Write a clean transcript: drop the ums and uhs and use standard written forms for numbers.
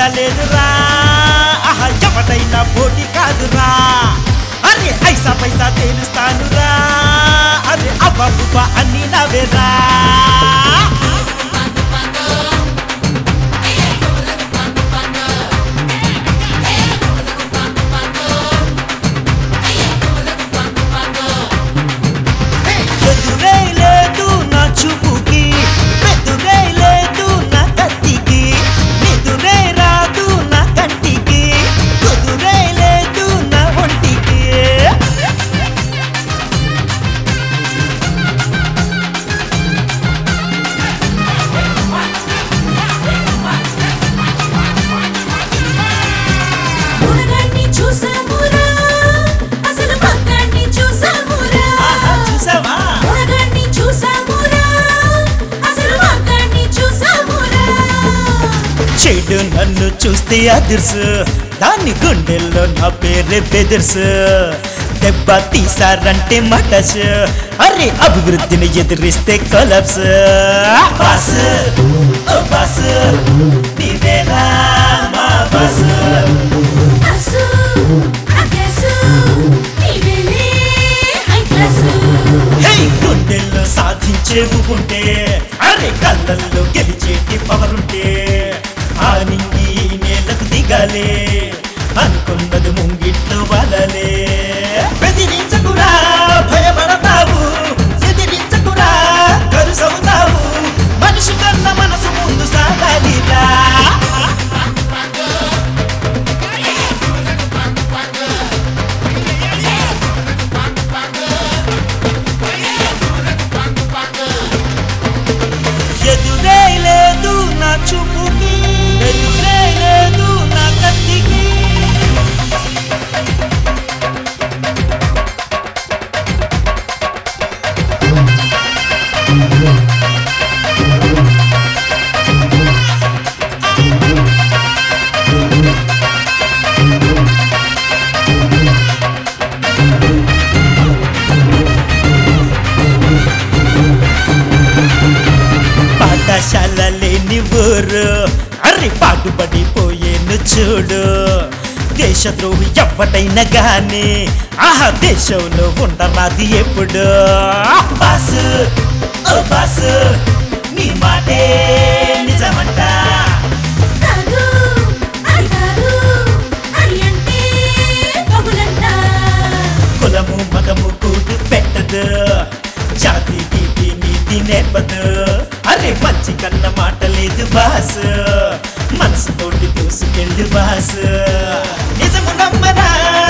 లేదురా ఆహా ఎవడైనా పోటీ కాదురా అరే ఐసా పైసా తేలుస్తానురా అరే అబ్బబ్బా అన్ని నవేరా ఎదురే లేదు నా చూపుకి ఎదురే లేదు నా కత్తికి నిదురే రాదు నా కంటికి కుదురే లేదు నా ఒంటికి మునగాన్ని చూసామురా అసలు పక్కాన్ని చూసామురా చూసావా మునగాన్ని చూసామురా అసలు పక్కాన్ని చూసామురా చెడు నన్ను చూస్తే అదుర్సు దాని గుండెల్లో నా పేరే బెదర్సు దెబ్బ తీసారంటే మటస్ అరే అభివృద్ధిని ఎదిరిస్తే కొలప్స్ బాస్ ఓ బాస్ నీవేరా మా బాస్ అసు అగసు నీవేలే హై క్లాసు హే గుండెల్లో సాధించేవు ఉంటే అరే కళ్ళల్లో గెలిచేటి పవరుంటే ఆ నింగి ఈ నేలకు దిగాలే అనుకున్నది ముంగిట్లో వలలే బెదిరించకురా భయపడతావు ఎదిరించకురా కరుసవుతావు మనిషి కన్న మనసు ముందు సాగాలిరా ఎదురే లేదు నా చూపుకి ఎదురే లేదు నా కత్తికి పాఠశాల లేని ఊరు అరే పాటుపడిపోయేను చూడు దేశద్రోహి ఎవడైనా గాని ఆహా దేశంలో ఉండరాది ఎప్పుడు బాసు ఓ బాసు నీ మాటే నిజమంట కాదు అది కాదు అది అంటే పగులంట కులము మతము కూడు పెట్టదు జాతి గీతి నీతి నేర్పదు అరే మంచి కన్న మాట లేదు బాస్ మనసుతోటి దూసుకెళ్ళు బాస్ నిజము నమ్మరా